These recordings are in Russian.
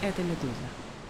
это «Медуза».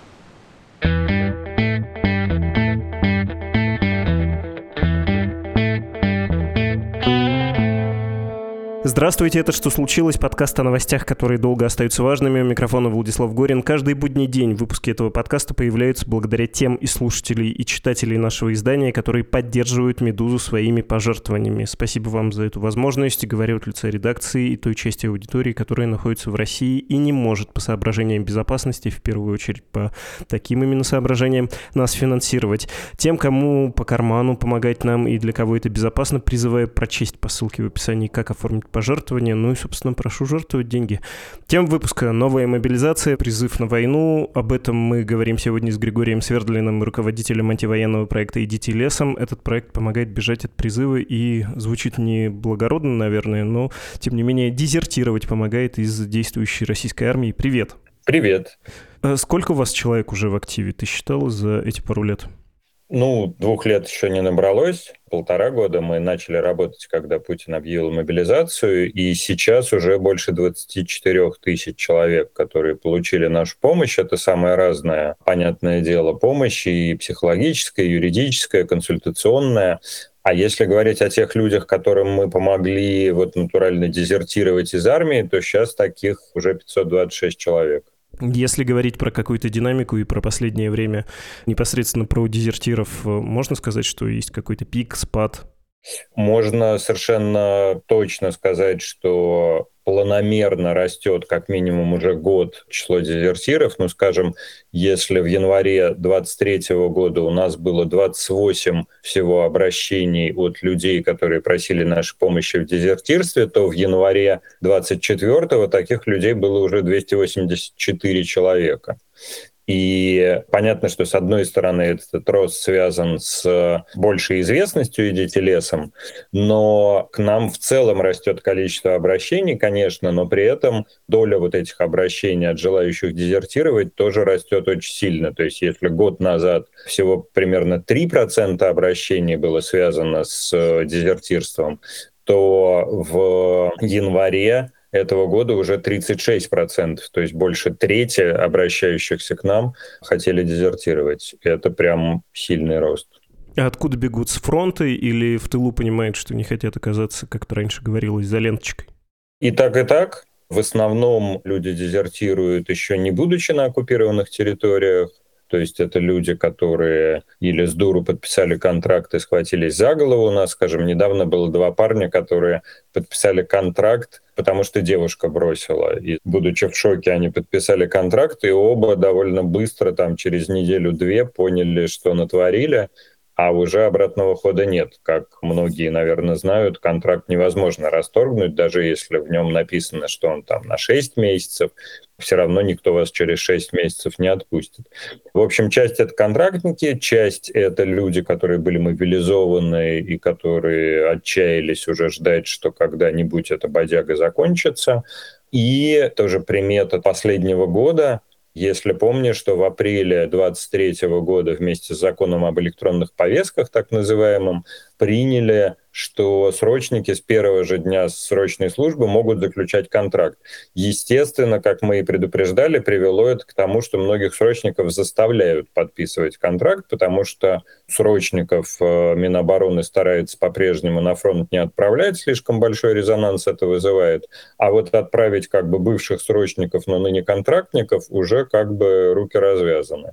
Здравствуйте, это «Что случилось?» Подкаст о новостях, которые долго остаются важными. У микрофона Владислав Горин. Каждый будний день выпуски этого подкаста появляются благодаря тем и слушателей, и читателей нашего издания, которые поддерживают «Медузу» своими пожертвованиями. Спасибо вам за эту возможность. Говорю от лица редакции и той части аудитории, которая находится в России и не может по соображениям безопасности, в первую очередь по таким именно соображениям, нас финансировать. Тем, кому по карману помогать нам и для кого это безопасно, призываю прочесть по ссылке в описании, как оформить пожертвования, ну и, собственно, прошу жертвовать деньги. Тема выпуска — новая мобилизация, призыв на войну. Об этом мы говорим сегодня с Григорием Свердлиным, руководителем антивоенного проекта «Идите лесом». Этот проект помогает бежать от призыва и звучит не благородно, наверное, но, тем не менее, дезертировать помогает из действующей российской армии. Привет. Привет. Сколько у вас человек уже в активе? Ты считал за эти пару лет? 2 лет еще не набралось. 1,5 года мы начали работать, когда Путин объявил мобилизацию, и сейчас уже больше 24 тысяч человек, которые получили нашу помощь. Это самое разное, понятное дело, помощь и психологическая, и юридическая, консультационная. А если говорить о тех людях, которым мы помогли натурально дезертировать из армии, то сейчас таких уже 526 человек. Если говорить про какую-то динамику и про последнее время, непосредственно про дезертиров, можно сказать, что есть какой-то пик, спад? Можно совершенно точно сказать, что планомерно растет как минимум уже год число дезертиров. Скажем, если в январе 2023 года у нас было 28 всего обращений от людей, которые просили нашей помощи в дезертирстве, то в январе 2024 таких людей было уже 284 человека. И понятно, что с одной стороны этот рост связан с большей известностью «Идите лесом», но к нам в целом растет количество обращений, конечно, но при этом доля этих обращений от желающих дезертировать тоже растет очень сильно. То есть если год назад всего примерно 3% обращений было связано с дезертирством, то в январе этого года уже 36%, то есть больше трети обращающихся к нам хотели дезертировать. Это прям сильный рост. А откуда бегут? С фронта или в тылу понимают, что не хотят оказаться, как-то раньше говорилось, за ленточкой? И так, и так. В основном люди дезертируют еще не будучи на оккупированных территориях. То есть это люди, которые или с дуру подписали контракт и схватились за голову. У нас, скажем, недавно было 2 парня, которые подписали контракт, потому что девушка бросила. И, будучи в шоке, они подписали контракт, и оба довольно быстро, через неделю-две, поняли, что натворили, а уже обратного хода нет. Как многие, наверное, знают, контракт невозможно расторгнуть, даже если в нем написано, что он на 6 месяцев, все равно никто вас через 6 месяцев не отпустит. В общем, часть — это контрактники, часть — это люди, которые были мобилизованы и которые отчаялись уже ждать, что когда-нибудь эта бодяга закончится. И тоже примета последнего года. Если помнишь, что в апреле 2023 года вместе с законом об электронных повестках, так называемым, приняли, что срочники с первого же дня срочной службы могут заключать контракт. Естественно, как мы и предупреждали, привело это к тому, что многих срочников заставляют подписывать контракт, потому что срочников Минобороны старается по-прежнему на фронт не отправлять, слишком большой резонанс это вызывает, а отправить бывших срочников, но ныне контрактников уже руки развязаны.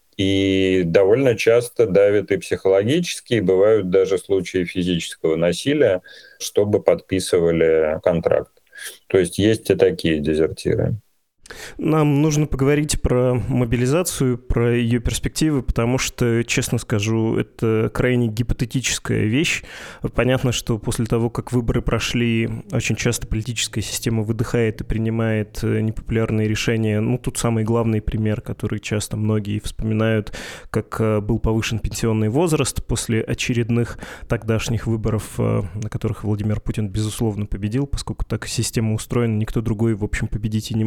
И довольно часто давят и психологически, и бывают даже случаи физического насилия, чтобы подписывали контракт. То есть есть и такие дезертиры. Нам нужно поговорить про мобилизацию, про ее перспективы, потому что, честно скажу, это крайне гипотетическая вещь. Понятно, что после того, как выборы прошли, очень часто политическая система выдыхает и принимает непопулярные решения. Тут самый главный пример, который часто многие вспоминают, как был повышен пенсионный возраст после очередных тогдашних выборов, на которых Владимир Путин, безусловно, победил, поскольку так система устроена, никто другой, в общем, победить и не может, и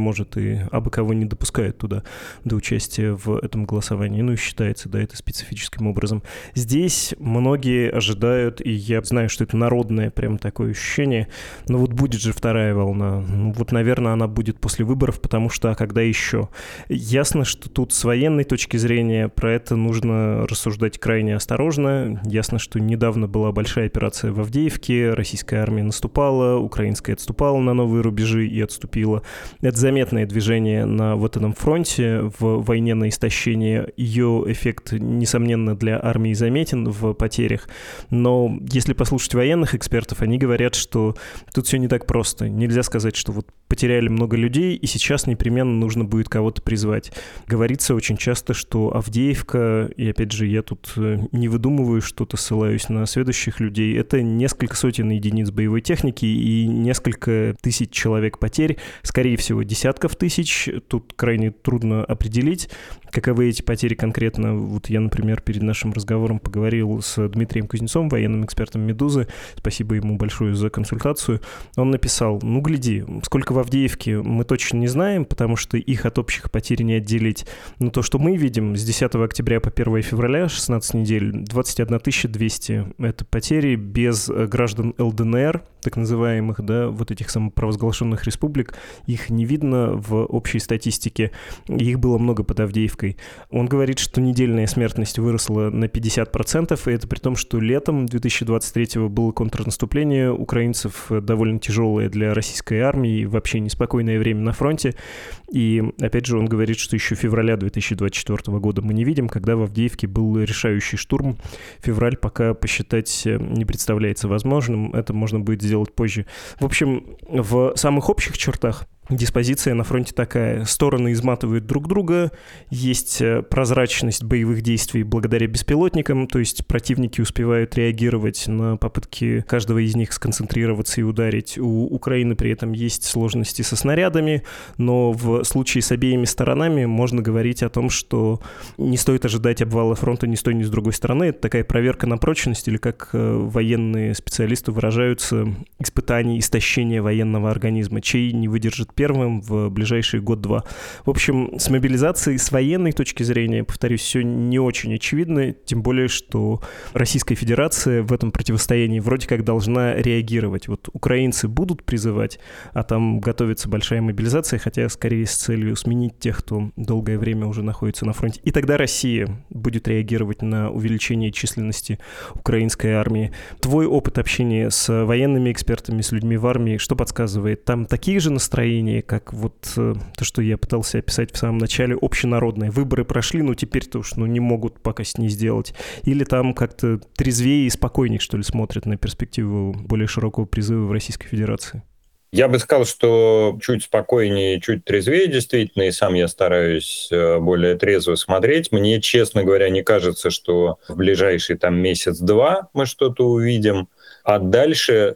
и абы кого не допускают туда до участия в этом голосовании. Ну и считается, да, это специфическим образом. Здесь многие ожидают, и я знаю, что это народное прям такое ощущение, но вот будет же вторая волна. Ну, вот, наверное, она будет после выборов, потому что, а когда еще? Ясно, что тут с военной точки зрения про это нужно рассуждать крайне осторожно. Ясно, что недавно была большая операция в Авдеевке, российская армия наступала, украинская отступала на новые рубежи и отступила. Это заметное движение на вот этом фронте в войне на истощение. Ее эффект, несомненно, для армии заметен в потерях. Но если послушать военных экспертов, они говорят, что тут все не так просто. Нельзя сказать, что вот потеряли много людей, и сейчас непременно нужно будет кого-то призвать. Говорится очень часто, что Авдеевка, и опять же, я тут не выдумываю что-то, ссылаюсь на сведущих людей, это несколько сотен единиц боевой техники и несколько тысяч человек потерь, скорее всего, десятков тысяч. Тут крайне трудно определить, каковы эти потери конкретно. Вот я, например, перед нашим разговором поговорил с Дмитрием Кузнецовым, военным экспертом «Медузы». Спасибо ему большое за консультацию. Он написал, ну, гляди, сколько в Авдеевке мы точно не знаем, потому что их от общих потерь не отделить. Но то, что мы видим с 10 октября по 1 февраля, 16 недель, 21 200 — это потери без граждан ЛДНР, так называемых, да, вот этих самопровозглашенных республик. Их не видно в общей статистике. Их было много под Авдеевкой. Он говорит, что недельная смертность выросла на 50%, и это при том, что летом 2023-го было контрнаступление украинцев довольно тяжелое для российской армии, вообще неспокойное время на фронте. И, опять же, он говорит, что еще февраля 2024 года мы не видим, когда в Авдеевке был решающий штурм. Февраль пока посчитать не представляется возможным. Это можно будет сделать позже. В общем, в самых общих чертах диспозиция на фронте такая. Стороны изматывают друг друга, есть прозрачность боевых действий благодаря беспилотникам, то есть противники успевают реагировать на попытки каждого из них сконцентрироваться и ударить. У Украины при этом есть сложности со снарядами, но в случае с обеими сторонами можно говорить о том, что не стоит ожидать обвала фронта ни с той, ни с другой стороны. Это такая проверка на прочность, или, как военные специалисты выражаются, испытание истощения военного организма, чей не выдержит первым в ближайший год-два. В общем, с мобилизацией, с военной точки зрения, повторюсь, все не очень очевидно, тем более, что Российская Федерация в этом противостоянии вроде как должна реагировать. Вот украинцы будут призывать, а там готовится большая мобилизация, хотя скорее с целью сменить тех, кто долгое время уже находится на фронте. И тогда Россия будет реагировать на увеличение численности украинской армии. Твой опыт общения с военными экспертами, с людьми в армии, что подсказывает? Там такие же настроения, как вот то, что я пытался описать в самом начале, общенародные. Выборы прошли, но теперь-то уж не могут пакость не сделать. Или там как-то трезвее и спокойнее, что ли, смотрят на перспективу более широкого призыва в Российской Федерации? Я бы сказал, что чуть спокойнее, чуть трезвее, действительно, и сам я стараюсь более трезво смотреть. Мне, честно говоря, не кажется, что в ближайший там месяц-два мы что-то увидим. А дальше,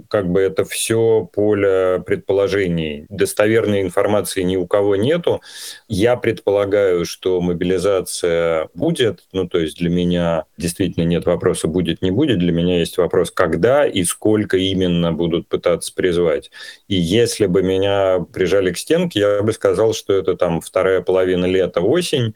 это все поле предположений. Достоверной информации ни у кого нету. Я предполагаю, что мобилизация будет. То есть для меня действительно нет вопроса будет, не будет. Для меня есть вопрос, когда и сколько именно будут пытаться призвать. И если бы меня прижали к стенке, я бы сказал, что это там вторая половина лета, осень.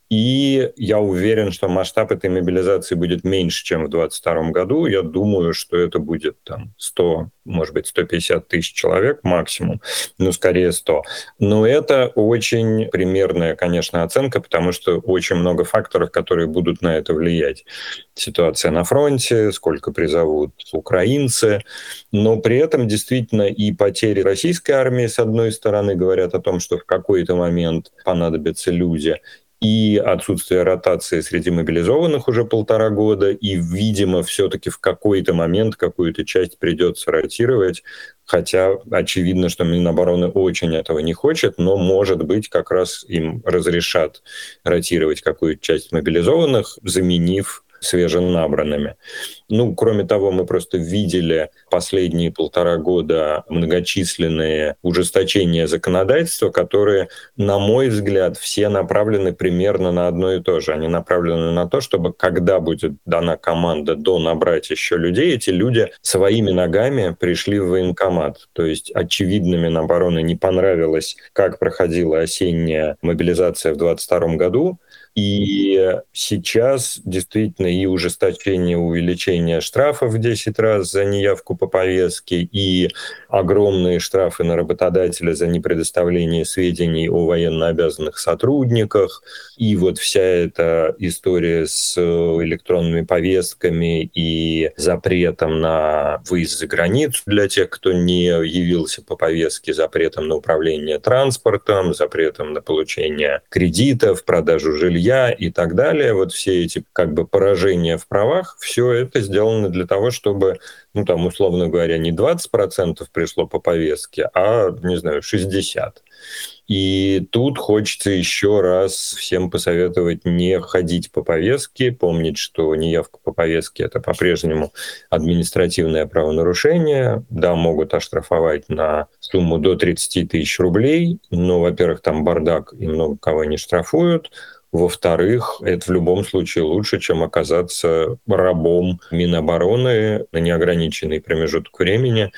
И я уверен, что масштаб этой мобилизации будет меньше, чем в 2022 году. Я думаю, что это будет там 100, может быть, 150 тысяч человек максимум, скорее 100. Но это очень примерная, конечно, оценка, потому что очень много факторов, которые будут на это влиять. Ситуация на фронте, сколько призовут украинцы. Но при этом действительно и потери российской армии, с одной стороны, говорят о том, что в какой-то момент понадобятся люди, и отсутствие ротации среди мобилизованных уже 1,5 года, и, видимо, все-таки в какой-то момент какую-то часть придется ротировать, хотя очевидно, что Минобороны очень этого не хочет, но, может быть, как раз им разрешат ротировать какую-то часть мобилизованных, заменив свеженабранными. Кроме того, мы просто видели последние 1,5 года многочисленные ужесточения законодательства, которые, на мой взгляд, все направлены примерно на одно и то же. Они направлены на то, чтобы, когда будет дана команда набрать еще людей, эти люди своими ногами пришли в военкомат. То есть очевидно, Минобороны не понравилось, как проходила осенняя мобилизация в 2022 году. И сейчас действительно и ужесточение, увеличение штрафов в 10 раз за неявку по повестке, и огромные штрафы на работодателя за непредоставление сведений о военнообязанных сотрудниках, и вот вся эта история с электронными повестками и запретом на выезд за границу для тех, кто не явился по повестке, запретом на управление транспортом, запретом на получение кредитов, продажу жилья и так далее. Вот все эти поражения в правах, все это сделано для того, чтобы, условно говоря, не 20% пришло по повестке, а, 60%. И тут хочется еще раз всем посоветовать не ходить по повестке, помнить, что неявка по повестке – это по-прежнему административное правонарушение. Да, могут оштрафовать на сумму до 30 тысяч рублей, но, во-первых, там бардак и много кого не штрафуют. Во-вторых, это в любом случае лучше, чем оказаться рабом Минобороны на неограниченный промежуток времени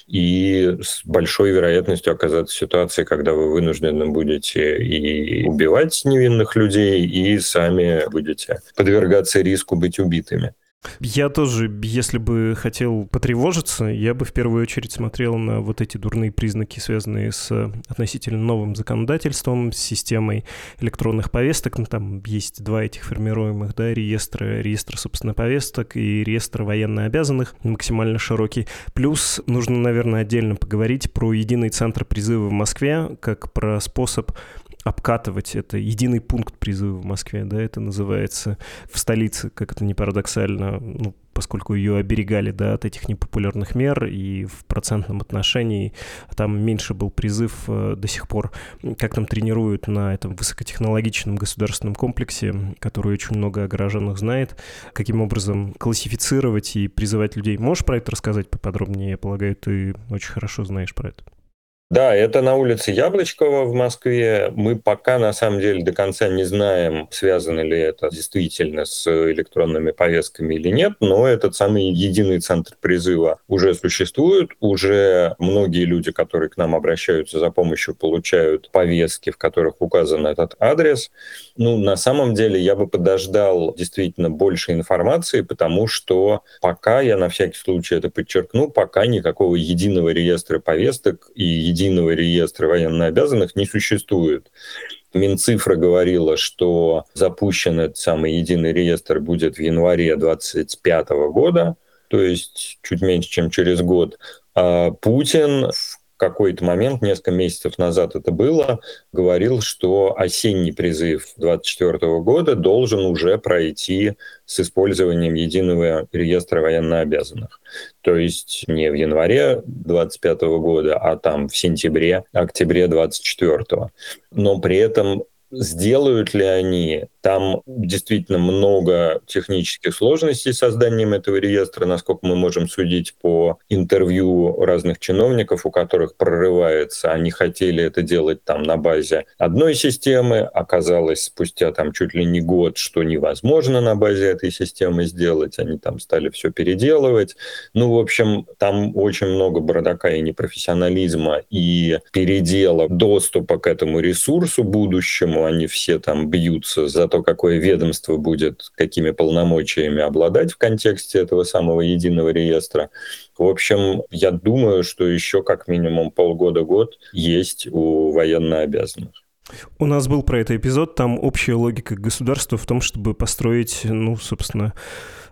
и с большой вероятностью оказаться в ситуации, когда вы вынуждены будете и убивать невинных людей, и сами будете подвергаться риску быть убитыми. Я тоже, если бы хотел потревожиться, я бы в первую очередь смотрел на вот эти дурные признаки, связанные с относительно новым законодательством, с системой электронных повесток. Там есть два этих формируемых, реестра, собственно, повесток и реестр военнообязанных, максимально широкий. Плюс нужно, наверное, отдельно поговорить про единый центр призыва в Москве, как про способ обкатывать это, единый пункт призыва в Москве, это называется в столице, как это ни парадоксально, поскольку ее оберегали, от этих непопулярных мер, и в процентном отношении там меньше был призыв до сих пор. Как там тренируют на этом высокотехнологичном государственном комплексе, который очень много о горожанах знает, каким образом классифицировать и призывать людей. Можешь про это рассказать поподробнее? Я полагаю, ты очень хорошо знаешь про это. Да, это на улице Яблочкова в Москве. Мы пока, на самом деле, до конца не знаем, связано ли это действительно с электронными повестками или нет, но этот самый единый центр призыва уже существует. Уже многие люди, которые к нам обращаются за помощью, получают повестки, в которых указан этот адрес. На самом деле, я бы подождал действительно больше информации, потому что пока, я на всякий случай это подчеркну, пока никакого единого реестра повесток и единого реестра военнообязанных не существует. Минцифра говорила, что запущен этот самый единый реестр будет в январе 2025 года, то есть чуть меньше, чем через год. А Путин в какой-то момент, несколько месяцев назад это было, говорил, что осенний призыв 2024 года должен уже пройти с использованием единого реестра военнообязанных. То есть не в январе 2025 года, а там в сентябре-октябре 2024. Но при этом сделают ли они? Там действительно много технических сложностей с созданием этого реестра, насколько мы можем судить по интервью разных чиновников, у которых прорывается. Они хотели это делать там на базе одной системы, оказалось спустя там чуть ли не год, что невозможно на базе этой системы сделать. Они там стали все переделывать. В общем, там очень много бардака и непрофессионализма, и передела доступа к этому ресурсу будущему. Они все там бьются за то, какое ведомство будет какими полномочиями обладать в контексте этого самого единого реестра. В общем, я думаю, что еще как минимум полгода-год есть у военнообязанных. У нас был про это эпизод, там общая логика государства в том, чтобы построить, собственно,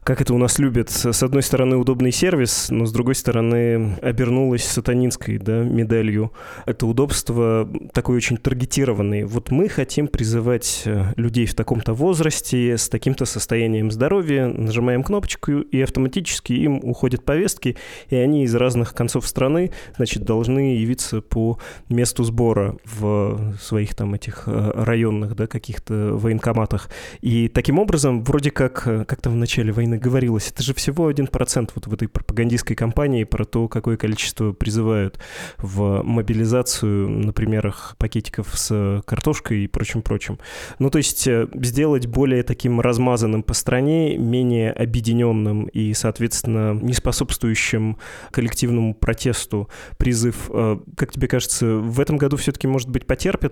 как это у нас любят, с одной стороны, удобный сервис, но с другой стороны, обернулось сатанинской, да, медалью. Это удобство такое очень таргетированное. Вот мы хотим призывать людей в таком-то возрасте, с таким-то состоянием здоровья, нажимаем кнопочку, и автоматически им уходят повестки, и они из разных концов страны, значит, должны явиться по месту сбора в своих там этих районных, да, каких-то военкоматах. И таким образом, вроде как там в начале войны говорилось, это же всего 1% вот в этой пропагандистской кампании про то, какое количество призывают в мобилизацию на примерах пакетиков с картошкой и прочим-прочим. Ну, то есть сделать более таким размазанным по стране, менее объединенным и, соответственно, не способствующим коллективному протесту призыв. Как тебе кажется, в этом году все-таки, может быть, потерпят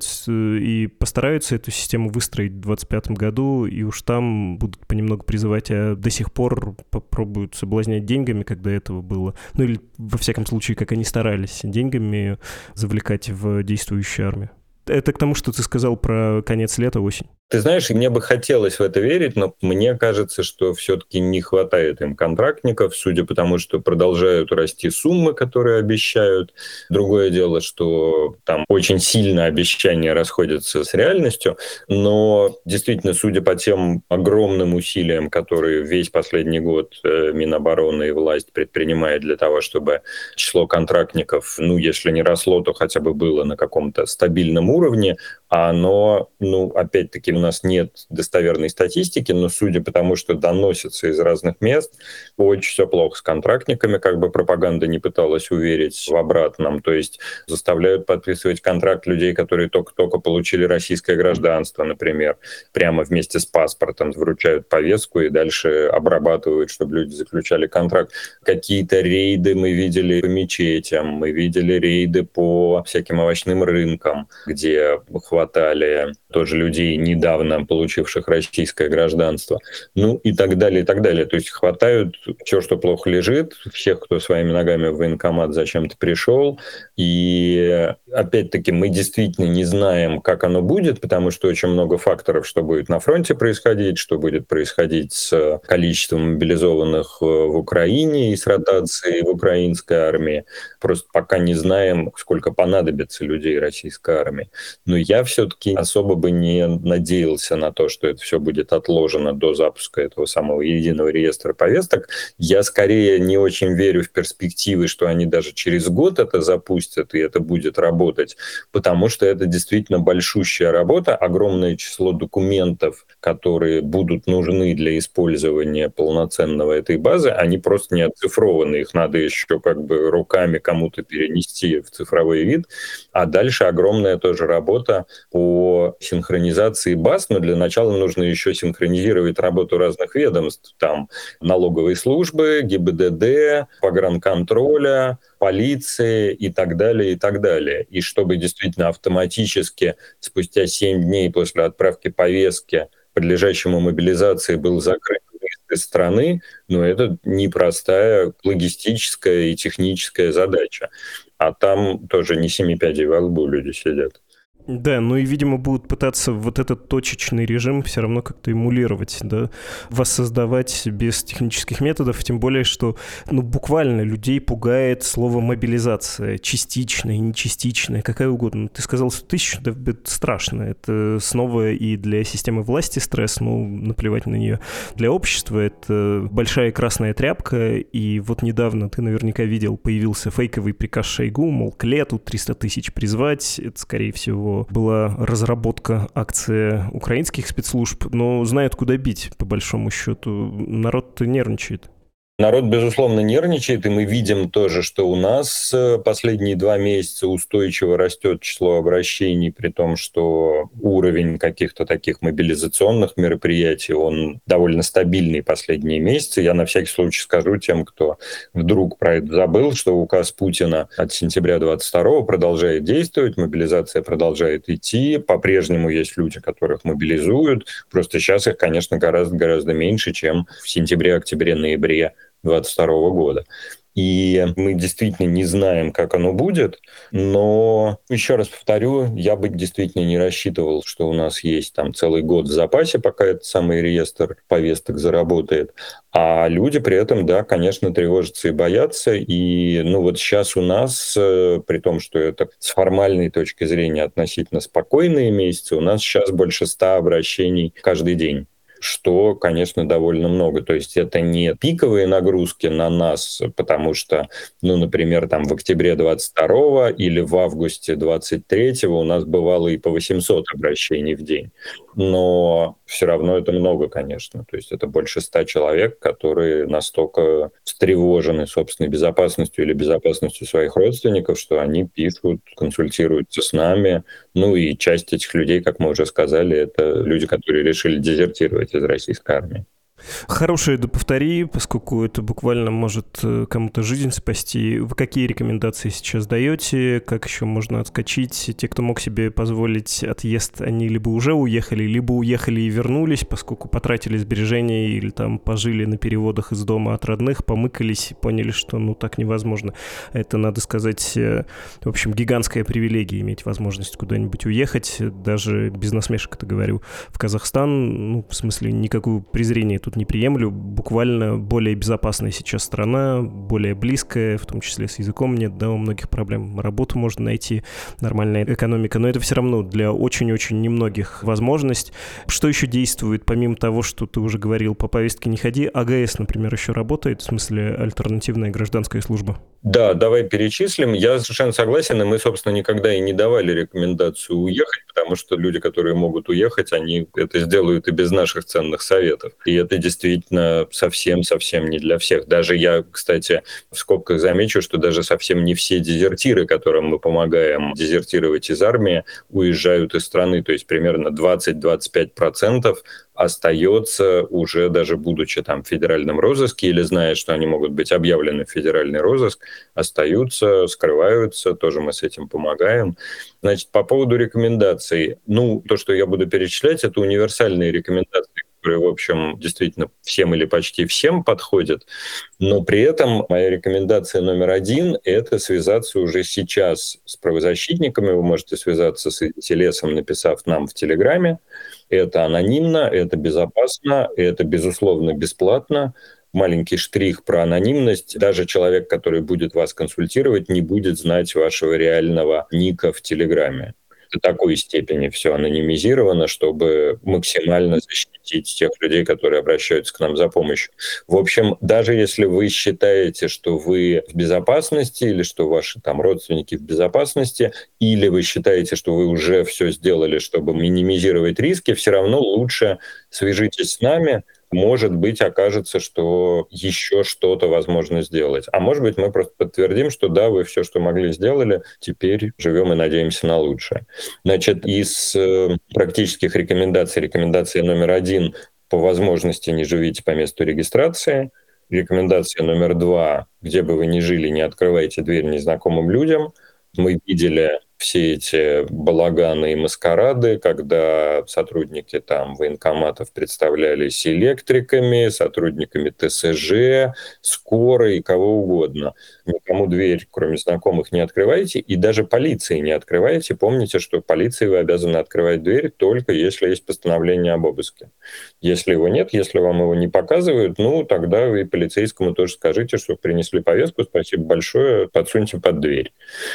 и постараются эту систему выстроить в 2025 году, и уж там будут понемногу призывать, а до сих пор попробуют соблазнять деньгами, как до этого было. Ну или, во всяком случае, как они старались, деньгами завлекать в действующую армию. Это к тому, что ты сказал про конец лета, осень. Ты знаешь, мне бы хотелось в это верить, но мне кажется, что все-таки не хватает им контрактников, судя по тому, что продолжают расти суммы, которые обещают. Другое дело, что там очень сильно обещания расходятся с реальностью, но действительно, судя по тем огромным усилиям, которые весь последний год Минобороны и власть предпринимает для того, чтобы число контрактников, ну, если не росло, то хотя бы было на каком-то стабильном уровне, а оно, ну, опять-таки, у нас нет достоверной статистики, но судя по тому, что доносится из разных мест, очень все плохо с контрактниками, как бы пропаганда не пыталась уверить в обратном. То есть заставляют подписывать контракт людей, которые только-только получили российское гражданство, например, прямо вместе с паспортом вручают повестку и дальше обрабатывают, чтобы люди заключали контракт. Какие-то рейды мы видели по мечетям, мы видели рейды по всяким овощным рынкам, где хватали тоже людей, недавно получивших российское гражданство, ну и так далее, и так далее. То есть хватают все, что плохо лежит, всех, кто своими ногами в военкомат зачем-то пришел. И опять-таки мы действительно не знаем, как оно будет, потому что очень много факторов, что будет на фронте происходить, что будет происходить с количеством мобилизованных в Украине и с ротацией в украинской армии. Просто пока не знаем, сколько понадобится людей российской армии. Но я все-таки особо бы не надеялся на то, что это все будет отложено до запуска этого самого единого реестра повесток. Я скорее не очень верю в перспективы, что они даже через год это запустят, и это будет работать, потому что это действительно большущая работа, огромное число документов, которые будут нужны для использования полноценного этой базы, они просто не оцифрованы, их надо еще как бы руками кому-то перенести в цифровой вид, а дальше огромная тоже работа по синхронизации баз, но для начала нужно еще синхронизировать работу разных ведомств, там налоговой службы, ГИБДД, погранконтроля, полиции и так далее, и так далее. И чтобы действительно автоматически спустя 7 дней после отправки повестки, подлежащему мобилизации, был закрыт выезд из страны, но это непростая логистическая и техническая задача. А там тоже не 7 пядей во лбу люди сидят. Да, ну и, видимо, будут пытаться вот этот точечный режим все равно как-то эмулировать, да, воссоздавать без технических методов, тем более, что, ну, буквально людей пугает слово мобилизация, частичная, нечастичная, какая угодно. Ты сказал 100 тысяч, да, это страшно, это снова и для системы власти стресс, ну, наплевать на нее. Для общества это большая красная тряпка, и вот недавно, ты наверняка видел, появился фейковый приказ Шойгу, мол, к лету 300 тысяч призвать, это, скорее всего, была разработка акции украинских спецслужб, но знают, куда бить, по большому счету. Народ-то нервничает. Народ, безусловно, нервничает, и мы видим тоже, что у нас последние 2 месяца устойчиво растет число обращений, при том, что уровень каких-то таких мобилизационных мероприятий, он довольно стабильный последние месяцы. Я на всякий случай скажу тем, кто вдруг про это забыл, что указ Путина от сентября 22-го продолжает действовать, мобилизация продолжает идти, по-прежнему есть люди, которых мобилизуют, просто сейчас их, конечно, гораздо меньше, чем в сентябре, октябре, ноябре 2022 года. И мы действительно не знаем, как оно будет, но, еще раз повторю, я бы действительно не рассчитывал, что у нас есть там целый год в запасе, пока этот самый реестр повесток заработает. А люди при этом, да, конечно, тревожатся и боятся. И вот сейчас у нас, при том, что это с формальной точки зрения относительно спокойные месяцы, у нас сейчас больше 100 обращений каждый день, что, конечно, довольно много. То есть это не пиковые нагрузки на нас, потому что, например, там в октябре 22 или в августе 23 у нас бывало и по 800 обращений в день. Но все равно это много, конечно. То есть это больше 100 человек, которые настолько встревожены собственной безопасностью или безопасностью своих родственников, что они пишут, консультируются с нами. И часть этих людей, как мы уже сказали, это люди, которые решили дезертировать из российской армии. Хорошее да повтори, поскольку это буквально может кому-то жизнь спасти. Вы какие рекомендации сейчас даете? Как еще можно отскочить? Те, кто мог себе позволить отъезд, они либо уже уехали и вернулись, поскольку потратили сбережения или там пожили на переводах из дома от родных, помыкались, поняли, что так невозможно. Это, надо сказать, в общем, гигантская привилегия иметь возможность куда-нибудь уехать, даже без насмешек это говорю, в Казахстан, в смысле, никакого презрения тут не приемлю. Буквально более безопасная сейчас страна, более близкая, в том числе с языком нет, да, у многих проблем. Работу можно найти, нормальная экономика, но это все равно для очень-очень немногих возможность. Что еще действует, помимо того, что ты уже говорил, по повестке не ходи? АГС, например, еще работает, в смысле альтернативная гражданская служба? Да, давай перечислим. Я совершенно согласен, и мы, собственно, никогда и не давали рекомендацию уехать, потому что люди, которые могут уехать, они это сделают и без наших ценных советов. И это действительно совсем-совсем не для всех. Даже я, кстати, в скобках замечу, что даже совсем не все дезертиры, которым мы помогаем дезертировать из армии, уезжают из страны. То есть примерно 20-25% остается уже даже будучи там в федеральном розыске или зная, что они могут быть объявлены в федеральный розыск, остаются, скрываются, тоже мы с этим помогаем. Значит, по поводу рекомендаций. То, что я буду перечислять, это универсальные рекомендации, которые, в общем, действительно всем или почти всем подходят. Но при этом моя рекомендация номер один – это связаться уже сейчас с правозащитниками. Вы можете связаться с Телесом, написав нам в Телеграме. Это анонимно, это безопасно, это, безусловно, бесплатно. Маленький штрих про анонимность. Даже человек, который будет вас консультировать, не будет знать вашего реального ника в Телеграме. До такой степени все анонимизировано, чтобы максимально защитить тех людей, которые обращаются к нам за помощью. В общем, даже если вы считаете, что вы в безопасности, или что ваши там родственники в безопасности, или вы считаете, что вы уже все сделали, чтобы минимизировать риски, все равно лучше свяжитесь с нами. Может быть, окажется, что еще что-то возможно сделать. А может быть, мы просто подтвердим, что да, вы все, что могли, сделали, теперь живем и надеемся на лучшее. Значит, из практических рекомендаций, рекомендация номер один – по возможности не живите по месту регистрации. Рекомендация номер два – где бы вы ни жили, не открывайте дверь незнакомым людям. Мы видели все эти балаганы и маскарады, когда сотрудники там военкоматов представлялись электриками, сотрудниками ТСЖ, скорой, кого угодно. Никому дверь, кроме знакомых, не открывайте, и даже полиции не открывайте. Помните, что полиции вы обязаны открывать дверь только если есть постановление об обыске. Если его нет, если вам его не показывают, тогда вы полицейскому тоже скажите, что принесли повестку, спасибо большое, подсуньте под дверь.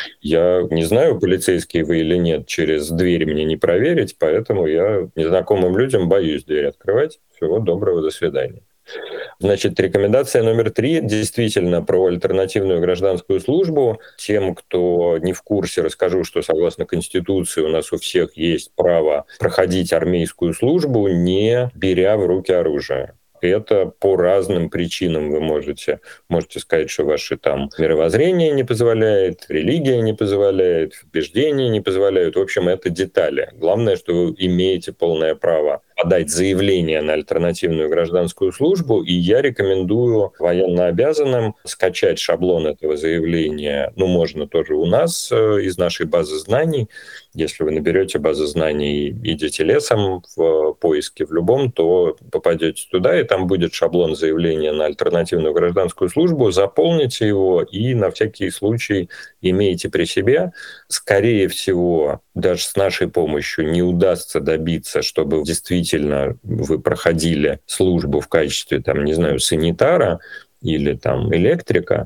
Я не знаю, полицейские вы или нет, через дверь мне не проверить, поэтому я незнакомым людям боюсь дверь открывать. Всего доброго, до свидания. Значит, рекомендация номер три действительно про альтернативную гражданскую службу. Тем, кто не в курсе, расскажу, что согласно Конституции у нас у всех есть право проходить армейскую службу, не беря в руки оружие. Это по разным причинам вы можете сказать, что ваше там мировоззрение не позволяет, религия не позволяет, убеждения не позволяют. В общем, это детали. Главное, что вы имеете полное право подать заявление на альтернативную гражданскую службу, и я рекомендую военнообязанным скачать шаблон этого заявления. Ну, можно тоже у нас из нашей базы знаний. Если вы наберете базу знаний, идете лесом в поиске в любом, то попадете туда, и там будет шаблон заявления на альтернативную гражданскую службу. Заполните его и на всякий случай имейте при себе. Скорее всего, даже с нашей помощью не удастся добиться, чтобы действительно вы проходили службу в качестве, там, не знаю, санитара или там электрика,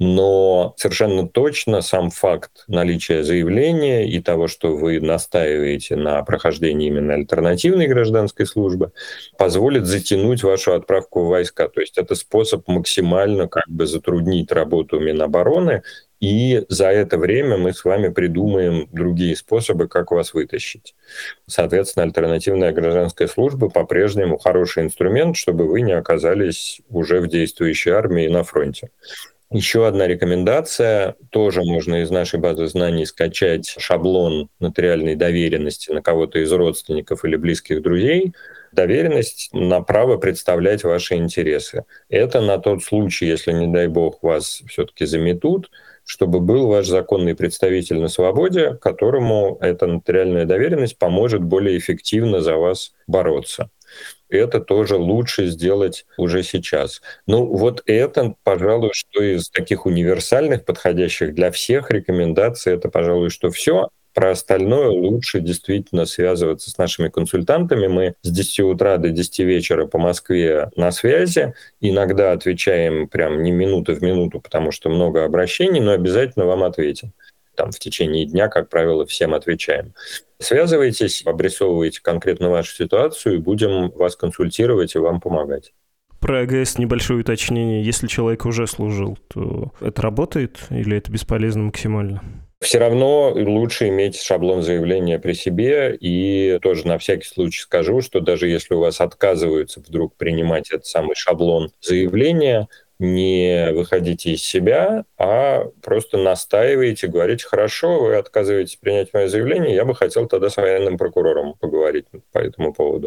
но совершенно точно сам факт наличия заявления и того, что вы настаиваете на прохождении именно альтернативной гражданской службы, позволит затянуть вашу отправку в войска. То есть это способ максимально как бы затруднить работу Минобороны, и за это время мы с вами придумаем другие способы, как вас вытащить. Соответственно, альтернативная гражданская служба по-прежнему хороший инструмент, чтобы вы не оказались уже в действующей армии на фронте. Еще одна рекомендация. Тоже можно из нашей базы знаний скачать шаблон нотариальной доверенности на кого-то из родственников или близких друзей. Доверенность на право представлять ваши интересы. Это на тот случай, если, не дай бог, вас все-таки заметут, чтобы был ваш законный представитель на свободе, которому эта нотариальная доверенность поможет более эффективно за вас бороться. Это тоже лучше сделать уже сейчас. Ну вот это, пожалуй, что из таких универсальных, подходящих для всех рекомендаций, это, пожалуй, что все. Про остальное лучше действительно связываться с нашими консультантами. Мы с 10 утра до 10 вечера по Москве на связи. Иногда отвечаем прям не минута в минуту, потому что много обращений, но обязательно вам ответим. Там в течение дня, как правило, всем отвечаем. Связывайтесь, обрисовывайте конкретно вашу ситуацию, и будем вас консультировать и вам помогать. Про АГС небольшое уточнение. Если человек уже служил, то это работает или это бесполезно максимально? Все равно лучше иметь шаблон заявления при себе. И тоже на всякий случай скажу, что даже если у вас отказываются вдруг принимать этот самый шаблон заявления, не выходите из себя, а просто настаиваете, говорите: хорошо, вы отказываетесь принять мое заявление, я бы хотел тогда с военным прокурором поговорить по этому поводу.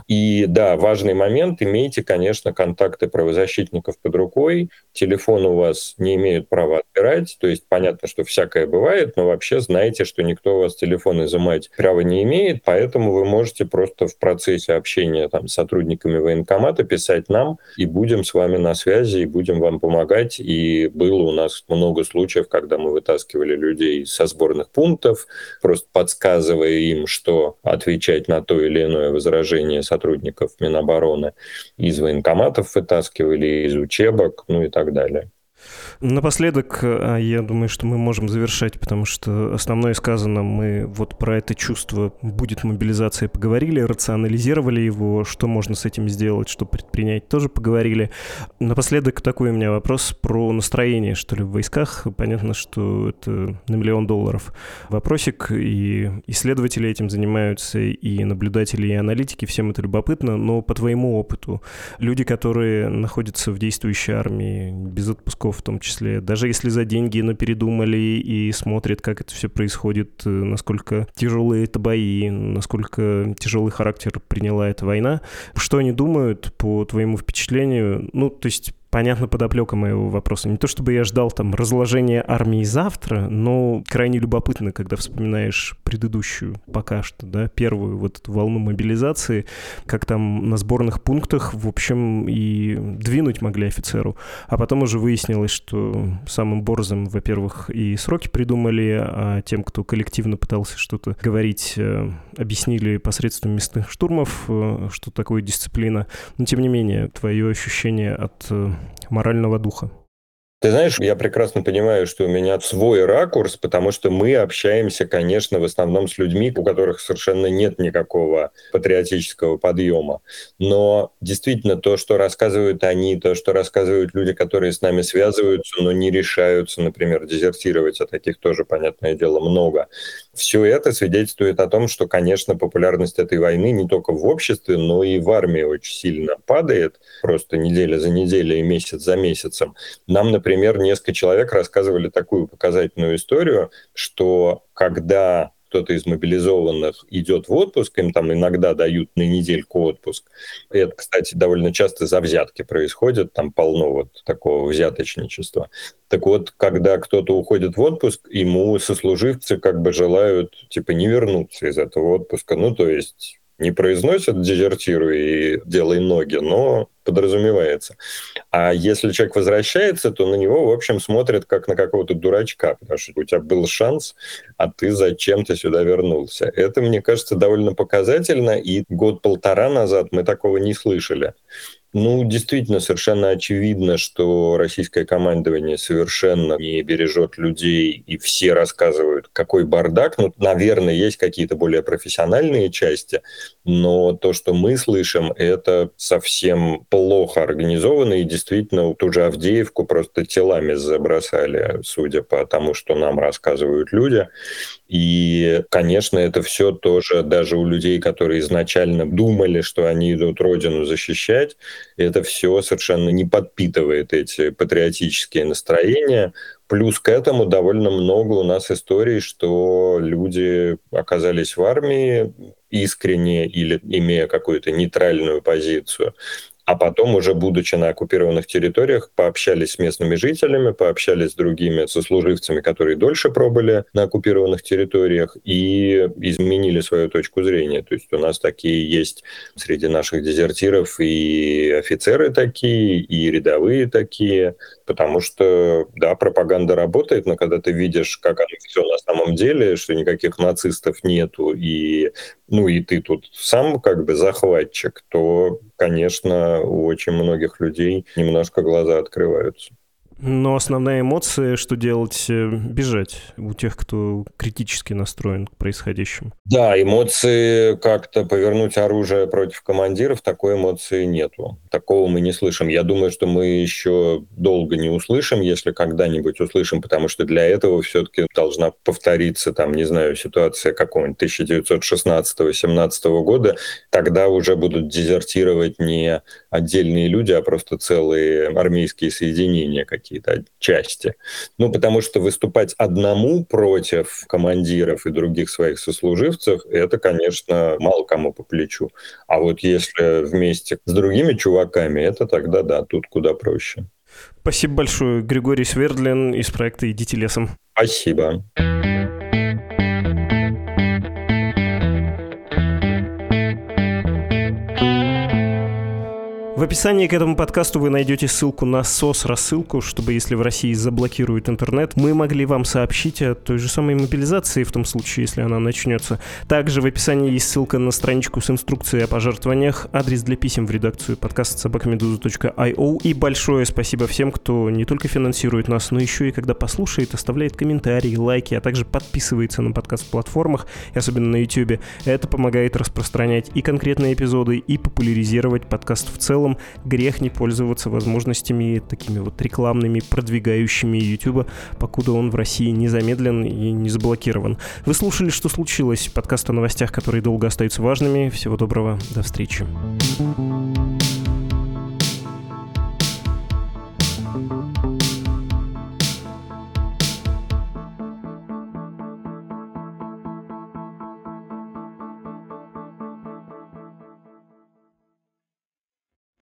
И да, важный момент, имейте, конечно, контакты правозащитников под рукой, телефон у вас не имеют права отбирать, то есть понятно, что всякое бывает, но вообще знайте, что никто у вас телефон изымать права не имеет, поэтому вы можете просто в процессе общения там, с сотрудниками военкомата писать нам, и будем с вами на связи, и будем вам помогать. И было у нас много случаев, когда мы вытаскивали людей со сборных пунктов, просто подсказывая им, что отвечать на то или иное возражение сотрудников Минобороны. Из военкоматов вытаскивали, из учебок, ну и так далее. Напоследок, я думаю, что мы можем завершать, потому что основное сказано, мы вот про это чувство «будет мобилизация» поговорили, рационализировали его, что можно с этим сделать, что предпринять, тоже поговорили. Напоследок такой у меня вопрос про настроение, что ли, в войсках. Понятно, что это на $1 миллион вопросик, и исследователи этим занимаются, и наблюдатели, и аналитики, всем это любопытно, но по твоему опыту, люди, которые находятся в действующей армии, без отпусков в том числе, даже если за деньги, но передумали и смотрят, как это все происходит, насколько тяжелые это бои, насколько тяжелый характер приняла эта война. Что они думают, по твоему впечатлению? Ну, то есть понятна подоплека моего вопроса. Не то чтобы я ждал там разложения армии завтра, но крайне любопытно, когда вспоминаешь предыдущую, пока что, да, первую вот эту волну мобилизации, как там на сборных пунктах, в общем, и двинуть могли офицеру. А потом уже выяснилось, что самым борзым, во-первых, и сроки придумали, а тем, кто коллективно пытался что-то говорить, объяснили посредством мясных штурмов, что такое дисциплина. Но, тем не менее, твое ощущение от морального духа. Ты знаешь, я прекрасно понимаю, что у меня свой ракурс, потому что мы общаемся, конечно, в основном с людьми, у которых совершенно нет никакого патриотического подъема. Но действительно то, что рассказывают они, то, что рассказывают люди, которые с нами связываются, но не решаются, например, дезертировать, а таких тоже, понятное дело, много. Все это свидетельствует о том, что, конечно, популярность этой войны не только в обществе, но и в армии очень сильно падает, просто неделя за неделей, месяц за месяцем. Нам, например, несколько человек рассказывали такую показательную историю, что когда кто-то из мобилизованных идет в отпуск, им там иногда дают на недельку отпуск. И это, кстати, довольно часто за взятки происходит, там полно вот такого взяточничества. Так вот, когда кто-то уходит в отпуск, ему сослуживцы как бы желают, типа, не вернуться из этого отпуска. Ну, то есть не произносят «дезертируй и делай ноги», но подразумевается. А если человек возвращается, то на него, в общем, смотрят как на какого-то дурачка, потому что у тебя был шанс, а ты зачем-то сюда вернулся. Это, мне кажется, довольно показательно, и год-полтора назад мы такого не слышали. Ну, действительно, совершенно очевидно, что российское командование совершенно не бережет людей, и все рассказывают, какой бардак. Ну, наверное, есть какие-то более профессиональные части, но то, что мы слышим, это совсем плохо организовано, и действительно, ту же Авдеевку просто телами забросали, судя по тому, что нам рассказывают люди. И, конечно, это все тоже даже у людей, которые изначально думали, что они идут родину защищать, это все совершенно не подпитывает эти патриотические настроения. Плюс к этому довольно много у нас историй, что люди оказались в армии искренне или имея какую-то нейтральную позицию, а потом, уже будучи на оккупированных территориях, пообщались с местными жителями, пообщались с другими сослуживцами, которые дольше пробыли на оккупированных территориях, и изменили свою точку зрения. То есть у нас такие есть среди наших дезертиров и офицеры такие, и рядовые такие, потому что, да, пропаганда работает, но когда ты видишь, как оно все на самом деле, что никаких нацистов нету, и ты тут сам как бы захватчик, то, конечно, у очень многих людей немножко глаза открываются. Но основная эмоция, что делать, бежать у тех, кто критически настроен к происходящему. Да, эмоции как-то повернуть оружие против командиров, такой эмоции нету. Такого мы не слышим. Я думаю, что мы еще долго не услышим, если когда-нибудь услышим, потому что для этого все-таки должна повториться, там, не знаю, ситуация какого-нибудь 1916-17 года. Тогда уже будут дезертировать не отдельные люди, а просто целые армейские соединения какие-то части. Потому что выступать одному против командиров и других своих сослуживцев, это, конечно, мало кому по плечу. А вот если вместе с другими чуваками, это тогда, да, тут куда проще. Спасибо большое. Григорий Свердлин из проекта «Идите лесом». Спасибо. В описании к этому подкасту вы найдете ссылку на СОС-рассылку, чтобы, если в России заблокируют интернет, мы могли вам сообщить о той же самой мобилизации, в том случае, если она начнется. Также в описании есть ссылка на страничку с инструкцией о пожертвованиях, адрес для писем в редакцию подкаста собакамедуза.io. И большое спасибо всем, кто не только финансирует нас, но еще и когда послушает, оставляет комментарии, лайки, а также подписывается на подкаст-платформах, и особенно на YouTube. Это помогает распространять и конкретные эпизоды, и популяризировать подкаст в целом. Грех не пользоваться возможностями такими вот рекламными, продвигающими YouTube, покуда он в России не замедлен и не заблокирован. Вы слушали «Что случилось?» Подкаст о новостях, которые долго остаются важными. Всего доброго, до встречи.